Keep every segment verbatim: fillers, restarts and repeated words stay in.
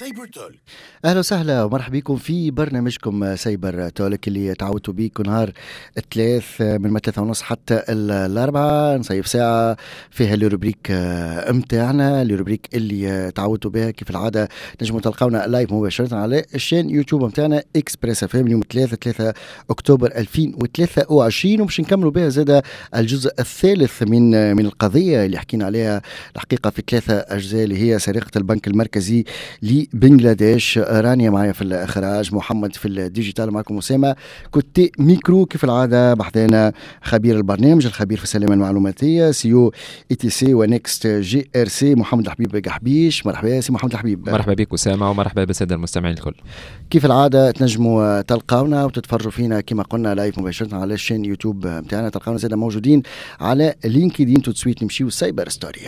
سايبر تولك. اهلا وسهلا ومرحبا بكم في برنامجكم سايبر تولك اللي تعودتوا بيه كل نهار الثلاث من ثلاثة ونص حتى الاربعة. نصيف ساعه فيها الروبريك امتاعنا، الروبريك اللي تعودتوا بها كيف العاده. نجموا تلقاونا لايف مباشره على الشين يوتيوب امتاعنا اكسبريس اف ام اليوم ثلاثة ثلاثة اكتوبر ألفين وثلاثة وعشرين، وباش نكملوا بها زاد الجزء الثالث من من القضيه اللي حكينا عليها الحقيقه في ثلاثه اجزاء، اللي هي سرقه البنك المركزي لبنغلاديش. رانيا معايا في الإخراج، محمد في الديجيتال، معكم أسامة كنت ميكرو كيف العادة. بحثنا خبير البرنامج، الخبير في السلامة المعلوماتية، سيو اي تي سي ونكست جي ار سي، محمد الحبيب قحبيش. مرحبا يا سي محمد الحبيب. مرحبا بك أسامة، ومرحبا بالسادة المستمعين الكل. كيف العادة تنجموا تلقاونا وتتفرجوا فينا كما قلنا لايف مباشرة على الشين يوتيوب متاعنا. تلقاونا زيادة موجودين على لينكدين. تو تسويت نمشيو سايبر ستوري.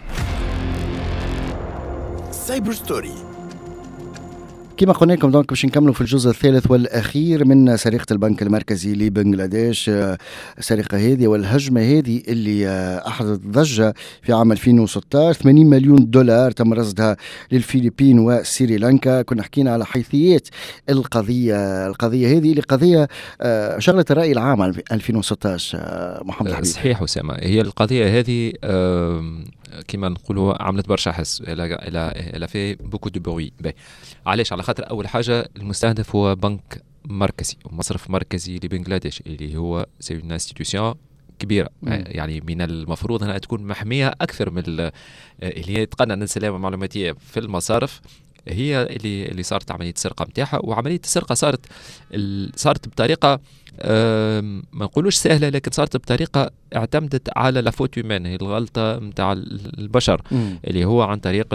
سايبر ستوري كما قلنا لكم دونك باش نكملوا في الجزء الثالث والأخير من سرقة البنك المركزي لبنغلاديش. السرقة هذه والهجمة هذه اللي أحدثت ضجة في عام ألفين وستة عشر، ثمانين مليون دولار تم رصدها للفلبين وسريلانكا. كنا حكينا على حيثيات القضية القضية هذه اللي قضية شغلت الرأي العام ألفين وستة عشر. محمد حبيب. صحيح أسامة، هي القضية هذه كما نقولوا عملت برشا حس، الى الى الى في بوكو دو بروي. علاش؟ على خاطر اول حاجه المستهدف هو بنك مركزي ومصرف مركزي لبنغلاديش اللي هو سي اون انستيتيوشن كبيره، م. يعني من المفروض انها تكون محميه اكثر من اللي هي تقنن السلامه المعلوماتيه في المصارف. هي اللي اللي صارت عمليه السرقه نتاعها، وعمليه السرقه صارت صارت بطريقه ما نقولوش سهله، لكن صارت بطريقه اعتمدت على لافوت هيومان، هي الغلطه نتاع البشر، م. اللي هو عن طريق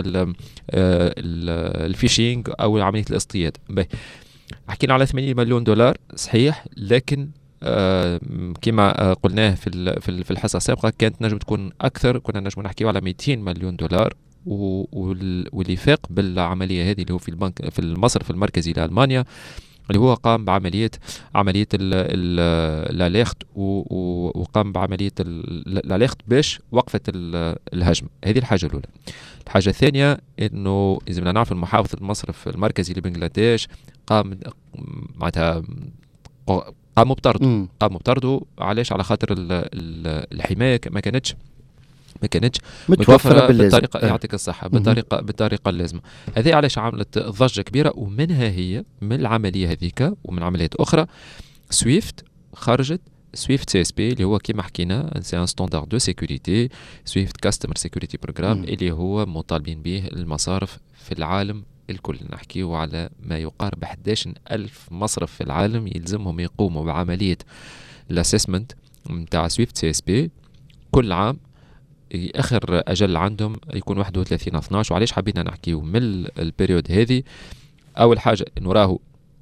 الفيشينج او عمليه الاصطياد. حكينا على ثمانين مليون دولار صحيح، لكن آه كما آه قلناه في في الحصه السابقه كانت نجم تكون اكثر، كنا نجم نحكيو على مئتين مليون دولار. واللي فاق بالعمليه هذه اللي هو في البنك في المصرف المركزي لألمانيا، اللي هو قام بعمليه عمليه الاليرت وقام بعمليه الاليرت باش وقفت الهجمه. هذه الحاجه الاولى. الحاجه الثانيه انه اذا بدنا نعرف المحافظ المصرف المركزي لبنغلاديش قام معناتها قاموا بطرده قاموا بطرده علاش؟ على خاطر الحمايه ما كانتش ما كانتش متوفرة بالطريقة أه. يعطيك الصحة بالطريقة بالطريقة اللازمة. هذه علاش عملت ضجة كبيرة، ومنها هي من العملية هذيك ومن عمليات أخرى سويفت خرجت سويفت سي اس بي اللي هو كما حكينا سي ان ستاندرد دو سيكوريتي، سويفت كاستمر سيكوريتي بروجرام اللي هو مطالبين به المصارف في العالم الكل. نحكيه على ما يقارب أحد عشر ألف مصرف في العالم يلزمهم يقوموا بعملية الاسسمنت متاع سويفت سي اس بي كل عام. اخر اجل عندهم يكون واحد وثلاثين اثنا عشر. وعلاش حبينا نحكيو من البريود هذه؟ اول حاجه انه راهو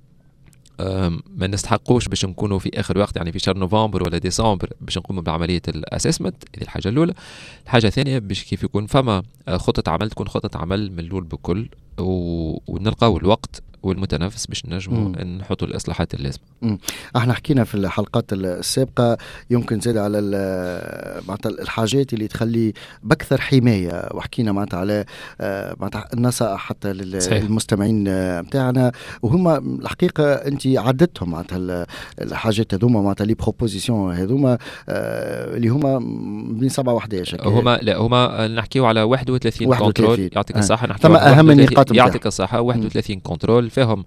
ما نستحقوش باش نكونوا في اخر وقت، يعني في شهر نوفمبر ولا ديسمبر باش نقوموا بعمليه الاسسمنت. هذه الحاجه الاولى. الحاجه الثانيه باش كيف يكون فما خطه عمل تكون خطه عمل من الاول بكل، ونلقاو الوقت والمتنافس باش نجموا نحطوا الاصلاحات اللازمه. احنا حكينا في الحلقات السابقه يمكن زاد على معناتها الحاجات اللي تخلي باكثر حمايه، وحكينا معناتها على معناتها النصائح حتى للمستمعين بتاعنا، وهما الحقيقه انت عدتهم معناتها الحاجات هذوما معناتها لي بروبوزيسيون هذوما اللي هما من سبعة وأحد عشر. هما لا هما نحكيو على واحد وثلاثين كنترول. يعطيك الصحه. نحكيو ثم اهم النقاط. يعطيك الصحه واحد وثلاثين كنترول فيهم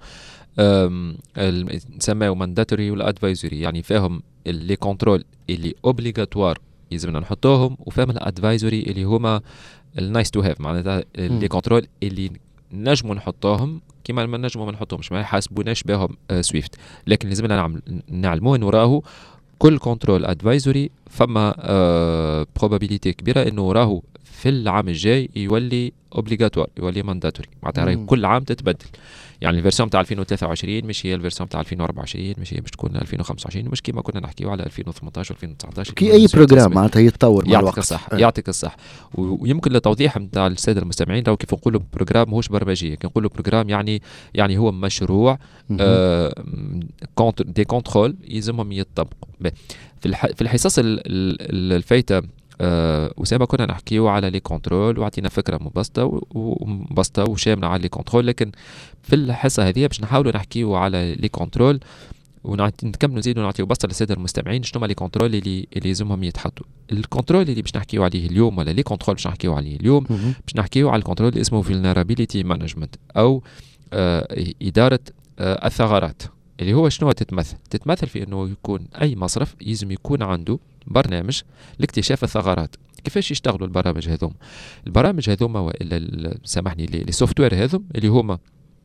نسميه مانداتوري والادفايزوري، يعني فيهم اللي كنترول اللي اوبليغاتوار يلزمنا نحطوهم، وفيهم الادفايزوري اللي هما النايس تو هاف، معناتها اللي كنترول اللي نجموا نحطوهم كما ما نجموا ما نحطوهمش، ما يحاسبوناش بهم سويفت. لكن لازمنا نعمل نعلموه انه راهو كل كنترول ادفايزوري فما بروبابيليتي كبيره انه راهو في العام الجاي يولي اوبليغاتوار، يولي مانداتوري، معناتها كل عام تتبدل. يعني الفيرسيون تاع ألفين وثلاثة وعشرين مش هي الفيرسيون تاع ألفين وأربعة وعشرين، مش هي باش تكون ألفين وخمسة وعشرين، مش كيما كنا نحكيو على ألفين وثمانية عشر ألفين وتسعة عشر. كي اي بروجرام معناتها يتطور مع الوقت. يعطيك الصح أه. يعطيك الصح. ويمكن للتوضيح نتاع الساده المستمعين لو كيف نقولوا بروجرام ماهوش برمجيه، كي نقولوا بروجرام يعني يعني هو مشروع آه دي كنترول يلزمهم يطبقوا. في الح... في الحصص الفايته أه وسابا كنا نحكيو على لي كنترول وعطينا فكره مبسطه ومبسطه وشامله على لي كنترول، لكن في الحصه هذه باش نحاولوا نحكيو على لي كنترول ونكملوا نزيدوا نعطيو بسطه للساده المستمعين شنو هما لي كنترول اللي اللي لازمهم يتحطوا. الكنترول اللي باش نحكيو عليه اليوم ولا لي كنترول باش نحكيو عليه اليوم باش نحكيو على الكنترول اللي اسمه vulnerability management او آه اداره آه الثغرات، اللي هو شنو تتمثل تتمثل في انه يكون اي مصرف يلزم يكون عنده برنامج لاكتشاف الثغرات. كيفاش يشتغلوا البرامج هذوم؟ البرامج هذوما والا سامحني لي سوفت وير هذوم اللي هما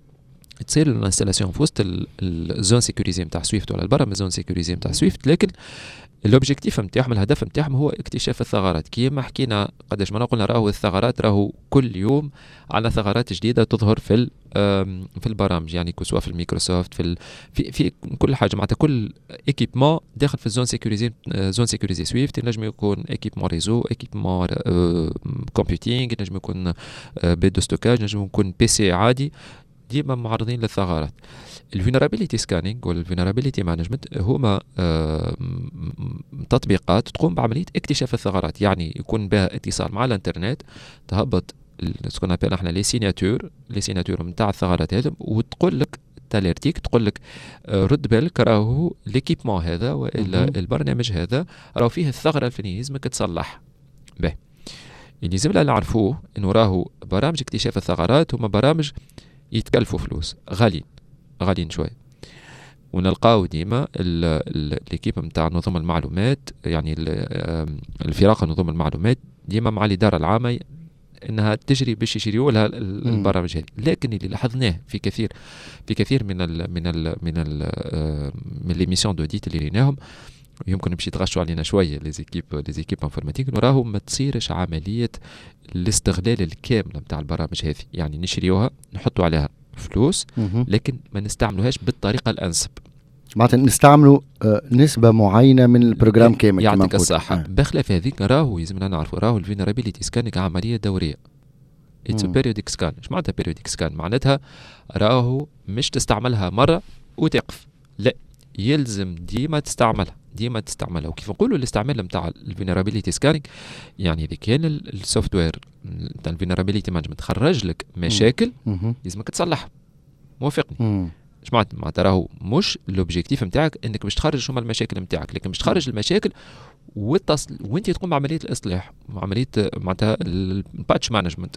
تصير الانستالاسيون في وسط الزون سيكوريزي نتاع سويفت ولا البرامج زون سيكوريزي نتاع سويفت، لكن الاوبجيكتيف نتاعهم الهدف نتاعهم هو اكتشاف الثغرات. كيما حكينا قداش ما قلنا راهو الثغرات راهو كل يوم على ثغرات جديده تظهر في في البرامج، يعني سواء في الميكروسوفت في ال في في كل حاجه معناتها كل ايكيبمون داخل في الزون سيكوريزي زون سيكوريزي سويفت ينجم يكون ايكيبمون ريزو ايكيبمون كومبيوتينغ ينجم يكون بيت دو ستوكاج ينجم يكون بي سي عادي ديما معرضين للثغرات. الفولنرابيليتي سكانينج ولا الفولنرابيليتي مانجمنت هما آه تطبيقات تقوم بعمليه اكتشاف الثغرات، يعني يكون بها اتصال مع الانترنت تهبط سكون ابل احنا لي سيناتور لي سيناتور نتاع الثغرات هذم وتقول لك تاليرتيك تقول لك آه رد بالك راهو ليكيبمون هذا والا البرنامج هذا راهو فيه الثغره الفلانيه لازمك تصلح به. اللي لازم نعرفوه انه راهو برامج اكتشاف الثغرات هما برامج يتكلفوا فلوس غاليين غاليين شوي، ونلقاو ديما الكيب نتاع نظم المعلومات يعني الفرق نظم المعلومات ديما مع الإدارة العامة انها تجري باش يشريوا لها البرامج هذه. لكن اللي لاحظناه في كثير في كثير من ال من ال من ال من لي ميسيون دوديت اللي ريناهم يمكن باش يتغشوا علينا شويه لي زيكيب لي زيكيب انفورماتيك نراهو ما تصيرش عمليه الاستغلال الكامل نتاع البرامج هذه، يعني نشريوها نحطوا عليها فلوس لكن ما نستعملوهاش بالطريقه الانسب، معناتها نستعملوا نسبه معينه من البروجرام كامل. يعطيك الصحه. آه. بخلاف هذيك راهو يلزمنا نعرفوا راهو الفولنرابيليتي سكانينغ عمليه دوريه. اتس بيريوديك سكان. ايش معناتها بيريوديك سكان؟ معناتها راهو مش تستعملها مره وتقف، لا يلزم ديما تستعملها ديما تستعملها. وكيف نقولوا الاستعمال نتاع الفولنرابيليتي سكانينغ يعني اذا كان السوفت وير نتاع الفولنرابيليتي مانجمنت خرج لك مشاكل لازمك تصلحها. موافقني؟ ايش معناتها؟ معناتها راهو مش الاوبجيكتيف نتاعك انك باش تخرج هما المشاكل نتاعك، لكن باش تخرج المشاكل والتصل وانت تقوم بعمليه الاصلاح وعمليه معناتها الباتش مانجمنت.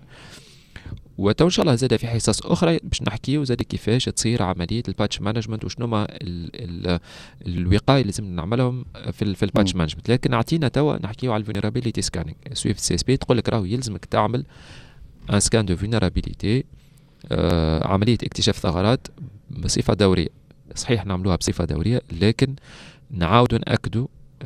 وتو ان شاء الله زاد في حصص اخرى باش نحكيو زاد كيفاش تصير عمليه الباتش مانجمنت وشنو ما الوقايه اللي لازم نعملهم في في الباتش مانجمنت. لكن اعطينا توا نحكيو على الفولنرابيليتي سكانينغ. سويفت سي اس بي تقول لك راهو يلزمك تعمل ان سكان دو فولنرابيليتي آه عمليه اكتشاف ثغرات بصفه دوريه. صحيح نعملوها بصفه دوريه لكن نعاودوا ناكدوا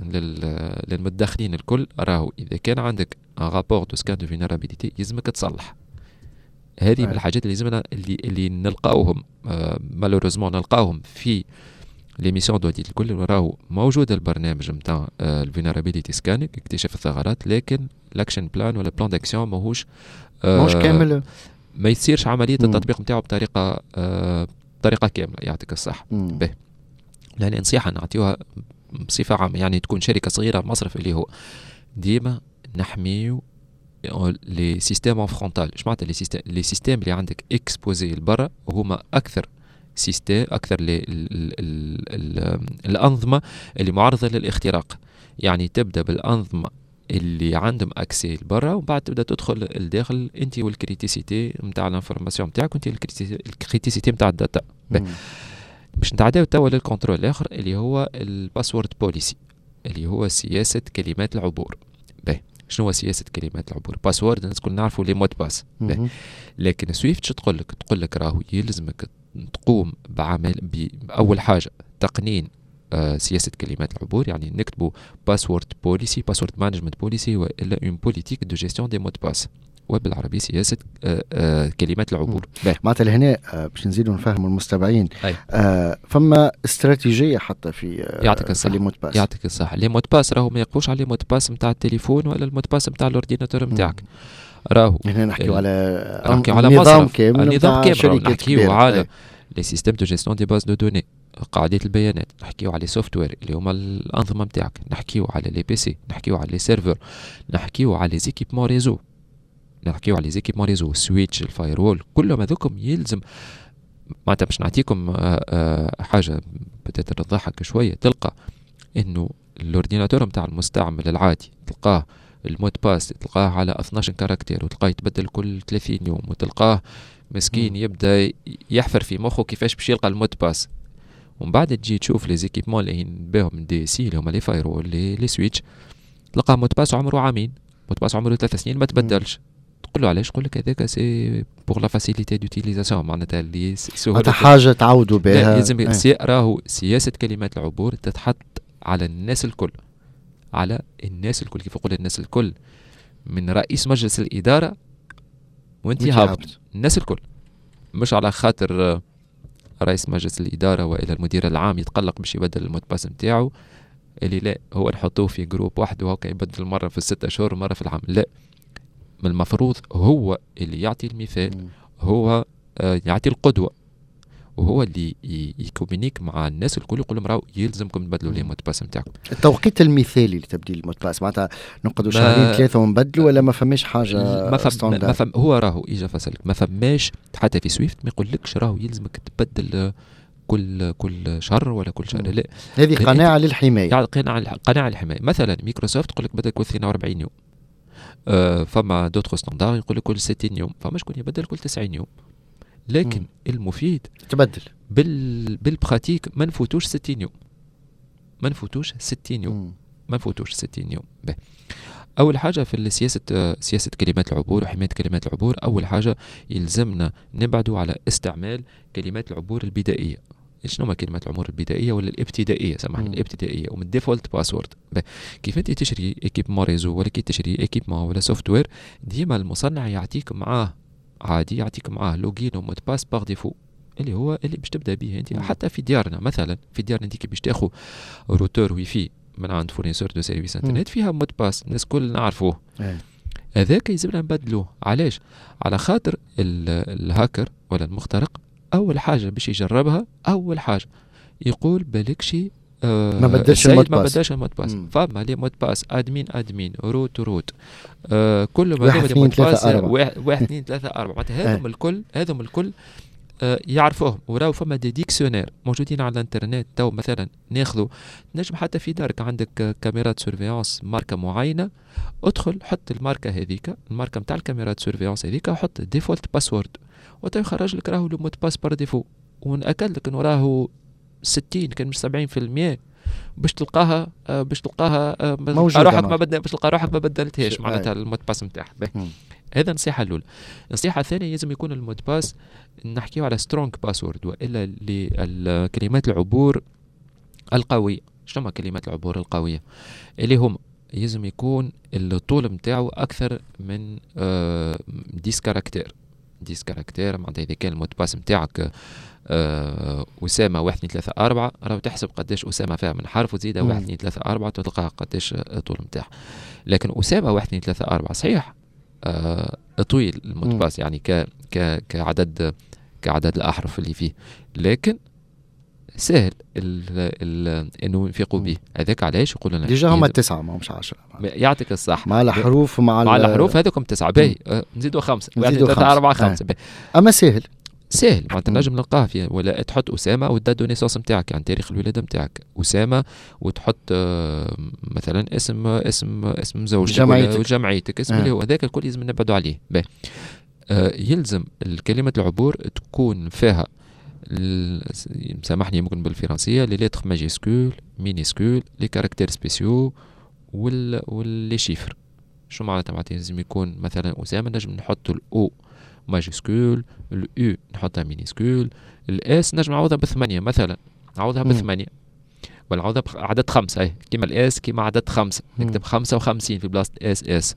للمتدخلين الكل راهو اذا كان عندك ان رابور دو سكان دو فولنرابيليتي يلزمك تصلح. هذه من الحاجات اللي لازمنا اللي اللي نلقاوهم آه مالوريزمون نلقاوهم في لي ميسيون دوديت الكل. راهو موجود البرنامج نتاع آه الفولنرابيليتي سكانينغ اكتشاف الثغرات، لكن الاكشن بلان ولا بلان داكسيون ماهوش آه ماهوش كامل، ما يصيرش عمليه مم. التطبيق نتاعو بطريقه آه بطريقه كامله. يعطيك الصح. به لان نصيحه نعطيوها بصفه عامه، يعني تكون شركه صغيره مصرف اللي هو ديما نحميو لي سيستيم اون فرونتال. اش معناتها لي سيستيم؟ لي سيستيم اللي عندك اكسبوزي لبرا هما اكثر سيستيم اكثر لي ال ال ال ال الانظمه اللي معرضه للاختراق. يعني تبدا بالانظمه اللي عندهم اكسي لبرا ومن بعد تبدا تدخل الداخل انت والكريتيسيتي نتاع الانفورماسيون نتاعك وانت الكريتيسيتي نتاع الداتا. باش نتعداو توا للكونترول الاخر اللي هو الباسورد بوليسي اللي هو سياسه كلمات العبور. باهي شنو هو سياسه كلمات العبور؟ باسورد الناس كل نعرفوا لي مود باس. لكن سويفت شو تقول لك؟ تقول لك راهو يلزمك تقوم بعمل باول حاجه تقنين آه سياسه كلمات العبور، يعني نكتبوا باسورد بوليسي باسورد مانجمنت بوليسي والا اون بوليتيك دو جيستيون دي مود باس وبالعربي سياسه آه آه كلمات العبور. معناتها لهنا آه باش نزيدوا نفهموا المستمعين آه فما استراتيجيه حتى في آه يعطيك الصح لي مود باس. يعطيك الصح. لي مود باس راهو ما يقفوش على لي مود باس نتاع التليفون ولا المود باس نتاع الاورديناتور نتاعك. راهو هنا نحكيو على نحكيو على نظام كامل نظام كامل نحكيو على لي سيستيم دو جيستيون دي باز دو دوني قاعدة البيانات، نحكيو على سوفت وير اللي هما الأنظمة متاعك، نحكيو على لي بي سي، نحكيو على لي سيرفر، نحكيو على زيكيبمون ريزو، نحكيو على زيكيبمون ريزو، السويتش، الفايرول، كلهم هذوكم يلزم. معناتها باش نعطيكم حاجة بدأت تضحك شوية، تلقى إنه الأورديناتور متاع المستعمل العادي تلقاه المود باس تلقاه على اثناش كاركتير، وتلقاه يتبدل كل ثلاثين يوم، وتلقاه مسكين يبدا يحفر في مخه كيفاش باش يلقى المود باس. ومن بعد تجي تشوف لي زيكيبمون اللي بهم دي سي اللي هما لي فايرول لي لي سويتش، تلقاه مود باس عمره عامين، مود باس عمره ثلاث سنين ما تبدلش. تقول له علاش؟ يقول لك هذاك سي بور لا فاسيليتي دوتيليزاسيون، معناتها اللي سهوله حاجه تعودوا بها. لازم سي راهو سياسه كلمات العبور تتحط على الناس الكل، على الناس الكل. كيف يقول الناس الكل؟ من رئيس مجلس الإدارة وانت هابط، الناس الكل، مش على خاطر رئيس مجلس الإدارة وإلى المدير العام يتقلق باش يبدل المود باس نتاعو، اللي لا هو نحطوه في جروب واحد وهكا يبدل مرة في الستة شهور مرة في العام. لا، من المفروض هو اللي يعطي المثال، هو يعطي القدوة، وهو اللي يكومينيك مع الناس الكل، يقول لهم راهو يلزمكم تبدلوا لي المود باس نتاعكم. التوقيت المثالي لتبديل المود باس معناتها نقعدوا شهرين ثلاثه ونبدلوا، ولا ما فماش حاجه ما فم ما فم هو راهو اجا فسلك ما فماش حتى في سويفت ما يقولكش راهو يلزمك تبدل كل كل شهر ولا كل شهر. لا، هذه قناعه للحمايه، قناعه قناعه للحمايه. مثلا مايكروسوفت تقول لك بدل كل اثنين وأربعين يوم، آه فما دوتر ستاندار يقول لك كل ستين يوم، فما شكون يبدل كل تسعين يوم. لكن مم. المفيد تبدل بال بالبراتيك ما نفوتوش ستين يوم، ما نفوتوش ستين يوم، مم. ما نفوتوش ستين يوم. به. اول حاجه في سياسه سياسه كلمات العبور وحمايه كلمات العبور، اول حاجه يلزمنا نبعدوا على استعمال كلمات العبور البدائيه. شنو هما كلمات العبور البدائيه ولا الابتدائيه؟ سامحني، الابتدائيه ومن الديفولت باسورد. كيف انت تشري ايكيبمون ريزو ولا كي تشري ايكيبمون ولا سوفت وير، ديما المصنع يعطيك معاه عادي، يعطيك معاه لوجين ومود باس باغ ديفو اللي هو اللي باش تبدا به انت. حتى في ديارنا مثلا، في ديارنا انت كي باش تاخذ روتور واي فاي من عند فورنيسور دو سيرفيس انترنت فيها مود باس، الناس كل نعرفوه، هذاك يلزمنا نبدلوه. علاش؟ على خاطر الهاكر ولا المخترق اول حاجه باش يجربها، اول حاجه يقول بالكشي آه ما بدلش المود باس، ما بدلش المود باس. فما لي مود باس ادمين ادمين روت روت آه كل ما هذا مود باس واحد اثنين ثلاثة أربعة، معناتها هذم الكل هذم الكل آه يعرفوهم. وراو فما دي ديكسيونير موجودين على الانترنت. تو مثلا ناخذوا نجم حتى في دارك عندك كاميرات سيرفيونس ماركه معينه، ادخل حط الماركه هذيك، الماركه نتاع الكاميرات سيرفيونس هذيك، حط ديفولت باسورد وتا يخرج لك راهو المود باس بار ديفو. ونأكد لك انه راهو ستين كان مش سبعين في المية باش تلقاها آه باش تلقاها آه روحك ما بدل باش تلقى روحك ما بدلتهاش معناتها المود باس نتاعها. هذا النصيحه الاولى. النصيحه الثانيه لازم يكون المود باس نحكيو على سترونج باسورد، والا للكلمات العبور القويه. شنو كلمات العبور القويه؟ اللي هم لازم يكون الطول نتاعو اكثر من آه عشرة كاركتير. عشرة كاركتير معناتها اذا كان المود باس نتاعك أه أسامة واحد اثنين ثلاثة أربعة، راهو تحسب قداش أسامة فيها من حرف وتزيدها واحد اثنين ثلاثة أربعة تلقاها قداش الطول نتاعها. لكن أسامة واحد اثنين ثلاثة أربعة صحيح أه طويل المود باس يعني ك ك كعدد كعدد الأحرف اللي فيه، لكن سهل ال ال انه ينفقوا به. هذاك علاش يقول لنا ديجا هما تسعه ما همش عشرة، يعطيك الصح مع الحروف مع مع الحروف هذوكم تسعه باهي أه نزيدوا خمسه واحد ثلاثة أربعة خمسة باهي. اما سهل سهل معناتها نجم نلقاه فيه. ولا تحط أسامة والدات دو نيسونس نتاعك يعني تاريخ الولادة نتاعك أسامة، وتحط آه مثلا اسم اسم اسم زوجتك وجمعيتك اسم اللي هو هذاك الكل لازم نبعدوا عليه. باهي آه يلزم الكلمة العبور تكون فيها سامحني ممكن بالفرنسية لي ليتر ماجيسكول مينيسكول لي كاركتير سبيسيو وال واللي شيفر. شو معناتها؟ معناتها لازم يكون مثلا أسامة نجم نحط الأو ماجيسكول، الأو نحطها مينيسكول، الأس نجم نعوضها بثمانية مثلا، نعوضها بثمانية ولا نعوضها بعدد خمسة. أي كيما الأس كيما عدد خمسة نكتب خمسة وخمسين في بلاصة أس أس.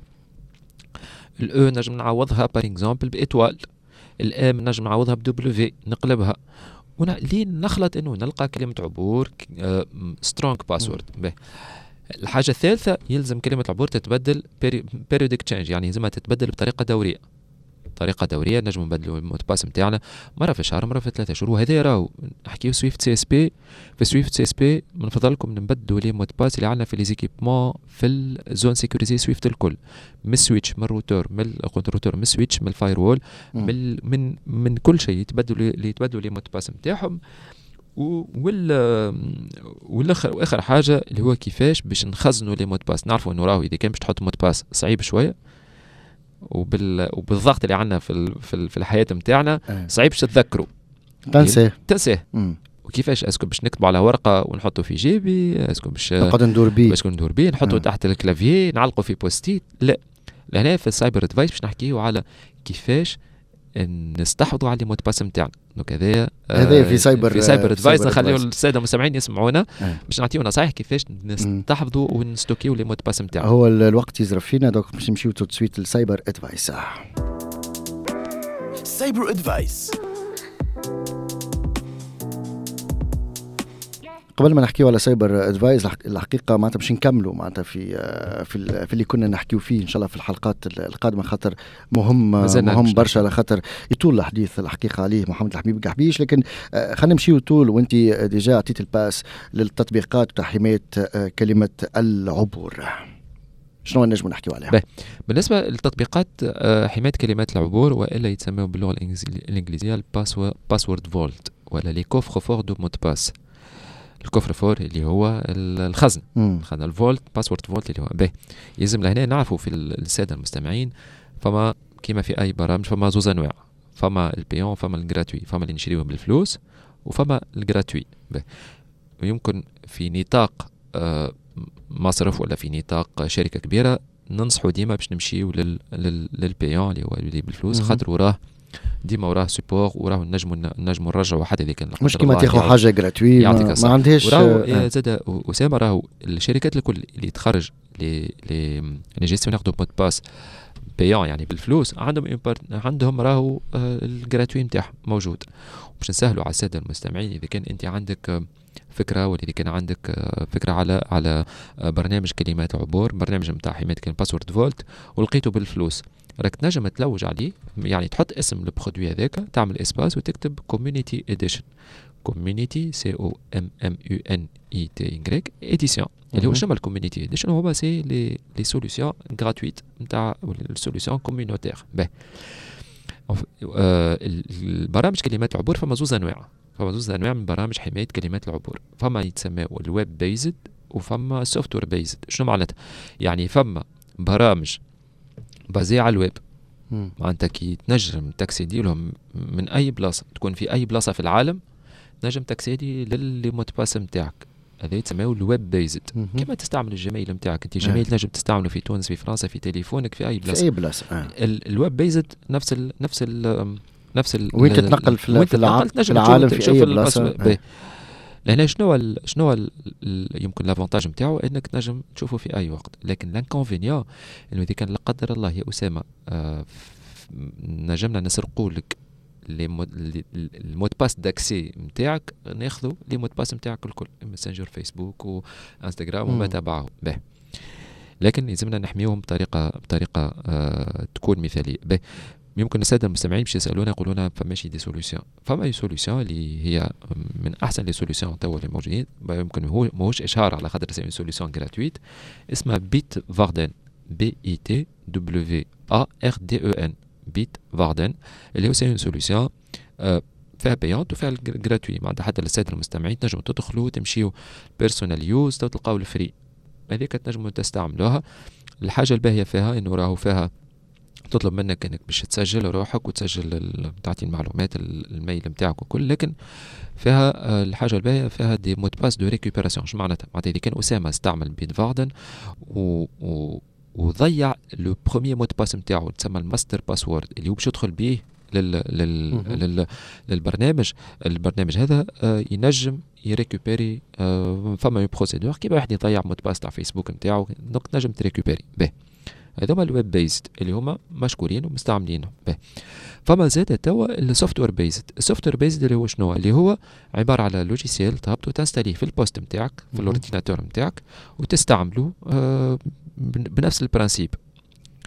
الأو نجم نعوضها بار إكزامبل بإتوال، الام نجم نعوضها بدبليو نقلبها ون... لين نخلط انه نلقى كلمه عبور سترونج باسورد. الحاجه الثالثه يلزم كلمه عبور تتبدل بيريوديك تشينج، يعني لازمها تتبدل بطريقه دوريه. بطريقه دوريه، نجموا نبدلوا المود باس نتاعنا مره في الشهر مره في ثلاثة شهور. وهذا راهو نحكيو سويفت سي اس بي. في سويفت سي اس بي بنفضلكم نبدلوا لي مود باس اللي عندنا في لي زيكيبمون في الزون سيكوريزي سويفت الكل، من السويتش من الروتور من الكونترولور من السويتش من الفاير وول من من من كل شيء يتبدلوا اللي يتبدلوا لي مود باس نتاعهم. وال والاخر واخر حاجه اللي هو كيفاش باش نخزنوا لي مود باس. نعرفوا انه راهو اذا كان باش تحط مود باس صعيب شويه، وبال وبالضغط اللي عندنا في ال... في, ال... في الحياه نتاعنا صعيب باش تتذكروا، تنساه تنساه. وكيفاش اسكو باش نكتبوا على ورقه ونحطوا في جيبي، اسكو باش نقعد ندور بيه باش ندور بيه نحطوا تحت الكلافيي نعلقوا في بوستيت. لا، لهنا في السايبر ادفايس باش نحكيو على كيفاش نستحوذوا على المود باس نتاعنا. دونك هذايا هذايا في سايبر في سايبر ادفايس نخليو الساده المستمعين يسمعونا باش نعطيو نصائح كيفاش نستحوذوا ونستوكيو لي مود باس نتاعنا. هو الوقت يزرف فينا، دونك باش نمشيو تو سويت للسايبر ادفايس. سايبر ادفايس. قبل ما نحكيو على سايبر ادفايس الحقيقه معناتها باش نكملوا معناتها في في في اللي كنا نحكيو فيه ان شاء الله في الحلقات القادمه، خاطر مهم مهم برشا، على خاطر يطول الحديث الحقيقه عليه محمد الحبيب قحبيش. لكن خلينا نمشيو طول، وانت ديجا عطيت الباس للتطبيقات تاع حمايه كلمه العبور. شنو نجم نحكيو عليها؟ بالنسبه للتطبيقات حمايه كلمات العبور، والا يتسموا باللغه الانجليزيه الباسورد فولت ولا لي كوفر فور دو مود باس. الكفر فور اللي هو الخزن، خزن الفولت باسورد فولت اللي هو به. يلزم لهنا نعرفوا في الساده المستمعين فما كما في اي برامج فما زوز انواع، فما البيون فما الجراتوي، فما اللي نشريوه بالفلوس وفما الجراتوي. به ويمكن في نطاق آه مصرف ولا في نطاق شركه كبيره ننصحوا ديما باش نمشيو لل للبيون اللي هو اللي بالفلوس، خاطر وراه ديما وراه سيبور وراه نجموا نجموا نرجعوا حتى اذا كان مش كيما تاخذ حاجه جراتوي ما, ما عندهاش. وراه آه. زاد اسامه راهو الشركات الكل اللي تخرج لي لي لي جيستيونير دو مود باس بيون يعني بالفلوس عندهم عندهم راهو آه الجراتوي نتاعهم موجود. باش نسهلوا على الساده المستمعين، اذا كان انت عندك فكره ولا اذا كان عندك فكره على على برنامج كلمات عبور، برنامج نتاع حمايه كلمات باسورد فولت ولقيته بالفلوس، راك تنجم تلوج عليه، يعني تحط اسم البرودوي هذاك، تعمل اسباس وتكتب كوميونيتي اديشن، كوميونيتي سي او ام ام يو ان اي تي واي اديسيون. اللي هو شنو الكوميونيتي اديشن؟ هو سي لي لي سوليوشن غراتويت نتاع السوليوشن كوميونيتير. باهي البرامج كلمات العبور فما زوز انواع، فما زوز انواع من برامج حمايه كلمات العبور. فما يتسموا الويب بيزد وفما سوفت وير بيزد. شنو معناتها؟ يعني فما برامج بازي على الويب، معناتها كي تنجم تاكسيدي لهم من اي بلاصه، تكون في اي بلاصه في العالم تنجم تاكسيدي للي مود باس نتاعك، هذا يتسمى الويب بيزد. كما تستعمل الجيميل نتاعك انت، جيميل تنجم تستعمله في تونس في فرنسا في تليفونك في اي بلاصه، في اي بلاصه. آه. الويب بيزد نفس ال نفس ال نفس ال وين تتنقل في, في العالم في, العالم في اي بلاصه. آه. لهنا شنو ال شنو ال يمكن لافونتاج نتاعو انك تنجم تشوفه في اي وقت، لكن لانكونفينيون انه اذا كان لا قدر الله يا اسامه آه نجمنا نسرقوا لك المود باس داكسي نتاعك، ناخذوا لي مود باس نتاعك الكل، ماسنجر فيسبوك وانستغرام وما تبعه به، لكن لازمنا نحميوهم بطريقه بطريقه آه تكون مثاليه. به يمكن الساده المستمعين باش يسالونا يقولونا فماشي دي سوليوشن، فما اي سوليوشن اللي هي من احسن لي سوليوشن توا اللي موجودين، يمكن هو ماهوش اشهار على خاطر سي سوليوشن غراتويت، اسمها بيت فاردن، بي اي تي دبليو ا ار دي او ان، بيت فاردن، اللي هو سي اون سوليوشن فيها بيانت وفيها الجراتوي. معناتها حتى للساده المستمعين تنجموا تدخلوا وتمشيوا بيرسونال يوز تلقاو الفري، هذيك تنجموا تستعملوها. الحاجه الباهيه فيها انه راهو فيها تطلب منك انك باش تسجل روحك وتسجل تعطي المعلومات الميل نتاعك وكل، لكن فيها الحاجه الباهيه فيها دي مود باس دو ريكوبيراسيون. شو معناتها؟ معناتها اذا كان اسامه استعمل بيت فاردن و, و وضيع لو بروميير مود باس نتاعو تسمى الماستر باسورد اللي هو باش يدخل به لل لل لل للبرنامج، البرنامج هذا آه ينجم يريكوبيري آه فما اون بروسيدور كيما واحد يضيع مود باس تاع فيسبوك نتاعو، دونك تنجم تريكوبيري به. هذوما الويب بيزد اللي هما مشكورين ومستعملينهم به. فما زاد توا السوفت وير بيزد. السوفت وير بيزد اللي هو شنو؟ اللي هو عباره على لوجيسيال تهبطو تنستاليه في البوست نتاعك في الاورديناتور نتاعك وتستعمله آه بنفس البرانسيب.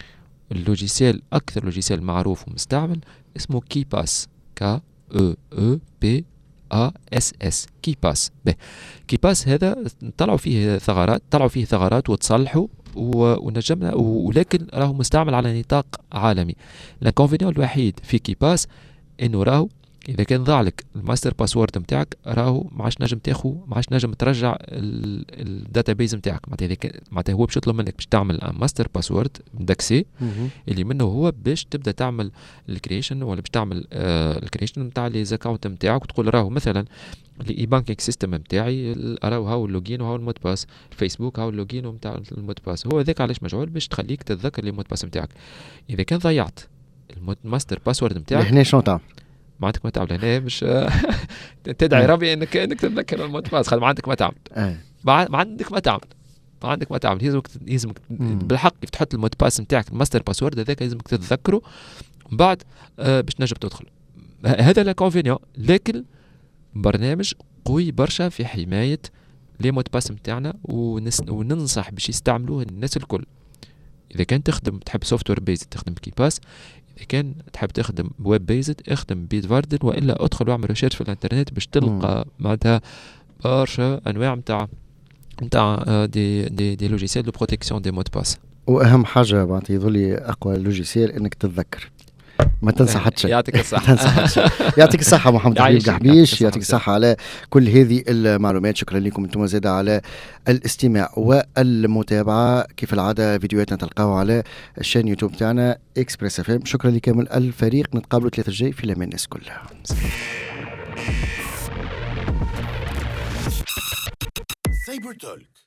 اللوجيسيال أكثر لوجيسيال معروف ومستعمل اسمه كي باس ك او او بي ا اس اس كي باس. كي باس هذا طلعوا فيه ثغرات طلعوا فيه ثغرات وتصلحوا ونجمنا، ولكن راهو مستعمل على نطاق عالمي. الانكونفينيون الوحيد في كي باس انه راهو اذا كان ضاع لك الماستر باسورد نتاعك راهو ما عادش نجم تاخذ ما عادش نجم ترجع الداتابيز نتاعك. معناتها اذا كان معناتها هو باش يطلب منك باش تعمل ماستر باسورد مدكسي اللي منه هو باش تبدا تعمل الكرييشن ولا باش تعمل آه الكرييشن نتاع لي زاكونت نتاعك وتقول راهو مثلا الاي بانكينغ سيستم نتاعي راهو هاو اللوجين وهاو المود باس، الفيسبوك هاو اللوجين نتاع المود باس. هو ذاك علاش مجعول باش تخليك تتذكر المود باس نتاعك. اذا كان ضيعت الماستر باسورد نتاعك هنا شنو تعمل؟ ما عندك ما تعمل هنا باش تدعي ربي انك انك تتذكر المود باس. خل ما عندك ما تعمل ما عندك ما تعمل ما عندك ما تعمل يلزمك يلزمك بالحق كيف تحط المود باس نتاعك الماستر باسورد هذاك لازمك تتذكره ومن بعد آه باش تنجم تدخل. هذا الانكونفينيون، لكن برنامج قوي برشا في حمايه لي مود باس نتاعنا وننصح باش يستعملوه الناس الكل. اذا كان تخدم تحب سوفت وير بيز تخدم كي باس، إذا كان تحب تخدم ويب بيزد اخدم بيتفاردن، وإلا ادخل واعمل ريسيرش في الانترنت باش تلقى معناتها برشا أنواع متاع متاع دي دي دي لوجيسيال دو بروتيكسيون دي مود باس. وأهم حاجة معناتها يظل أقوى لوجيسيال إنك تتذكر ما تنسى حتى شيء. يعطيك الصحة. يعطيك الصحة محمد حبيب قحبيش، يعطيك الصحة على كل هذه المعلومات. شكرا لكم انتم زيادة على الاستماع والمتابعة. كيف العادة فيديوهاتنا تلقاو على الشان يوتيوب تاعنا اكسبريس اف ام. شكرا لكامل الفريق، نتقابلوا ثلاثة الجاي في الامان الناس كلها. سايبر تولك